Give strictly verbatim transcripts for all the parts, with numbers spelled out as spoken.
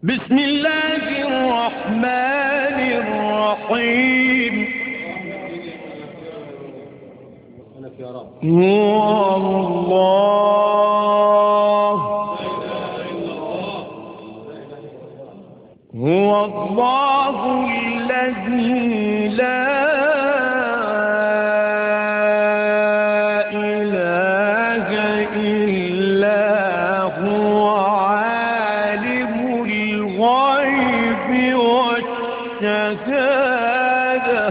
بسم الله الرحمن الرحيم. هو الله هو الله الذي لا إله إلا هو عالم الغيب والشهادة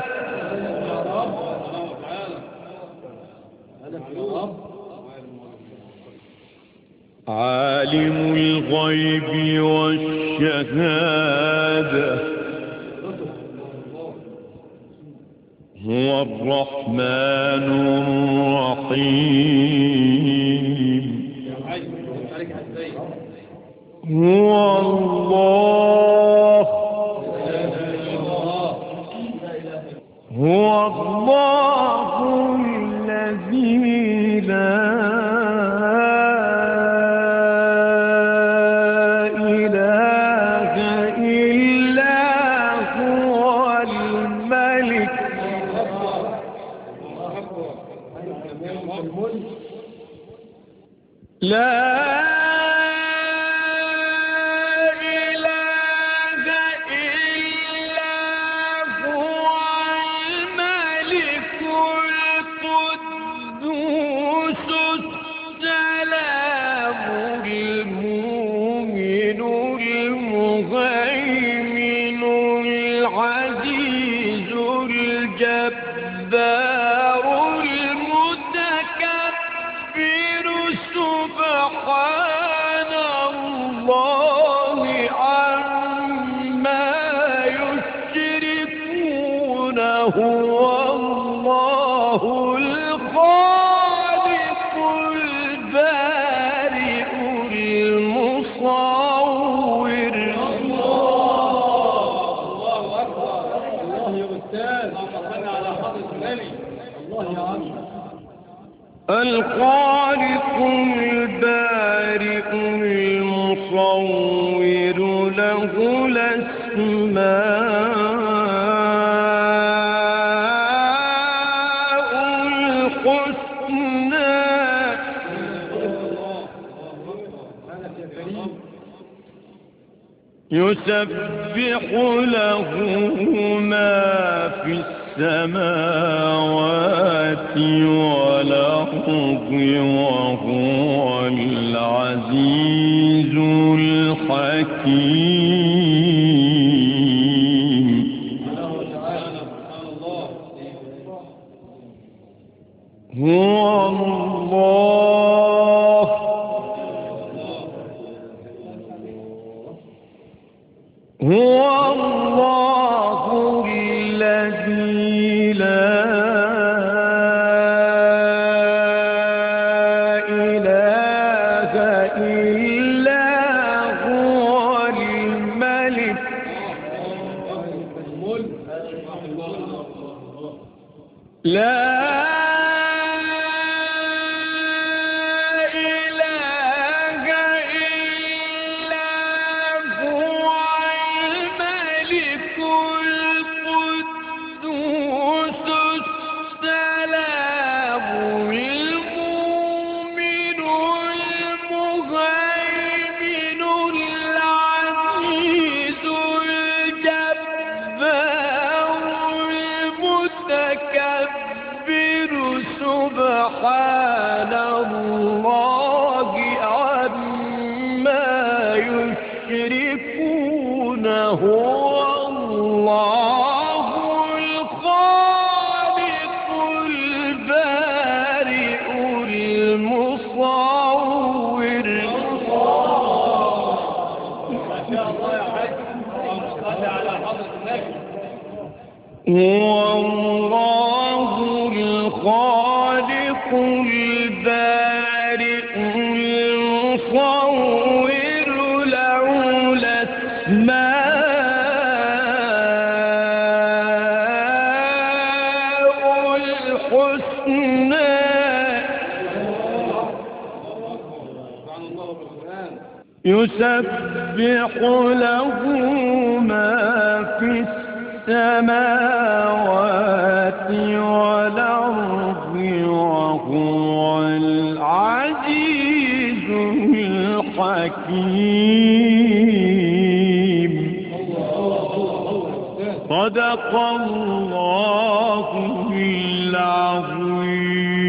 عالم الغيب والشهادة هو الرحمن الرحيم. هو الله هو الله الذي لا لا إله إلا هو الملك القدوس السلام المؤمن المهيمن العزيز الجبار المتكبر سبحان الله عما يشركون. هو الله الخالق البارئ المصور. الله أكبر. الله يا أستاذ، اللهم على حضرة النبي. الله يا عم. الخالق البارئ المصور له الأسماء الحسنى. يسبح له ما في السماوات والأرض وهو العزيز الحكيم. هو الله هو الله الذي لا إله إلا هو الملك لا متكبر سبحان الله عما يشركون. هو الله الخالق البارئ المصور. ما شاء الله يا حاج، صل على حضرة النبي. هو الله الخالق البارئ المصور له الأسماء الحسنى. يسبح له ما في السماوات والأرض وهو العزيز الحكيم. صدق الله العظيم.